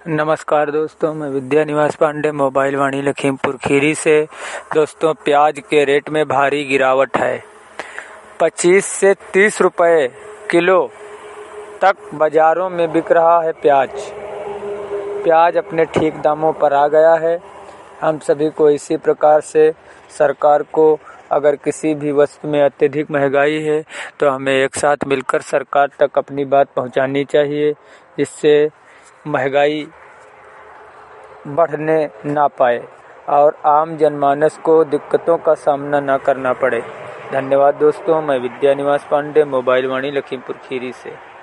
नमस्कार दोस्तों, मैं विद्या निवास पांडे मोबाइल वाणी लखीमपुर खीरी से। दोस्तों, प्याज के रेट में भारी गिरावट है। 25 से 30 रुपए किलो तक बाज़ारों में बिक रहा है प्याज अपने ठीक दामों पर आ गया है। हम सभी को इसी प्रकार से सरकार को अगर किसी भी वस्तु में अत्यधिक महंगाई है तो हमें एक साथ मिलकर सरकार तक अपनी बात पहुंचानी चाहिए, जिससे महंगाई बढ़ने ना पाए और आम जनमानस को दिक्कतों का सामना ना करना पड़े। धन्यवाद दोस्तों। मैं विद्या निवास पांडे मोबाइल वाणी लखीमपुर खीरी से।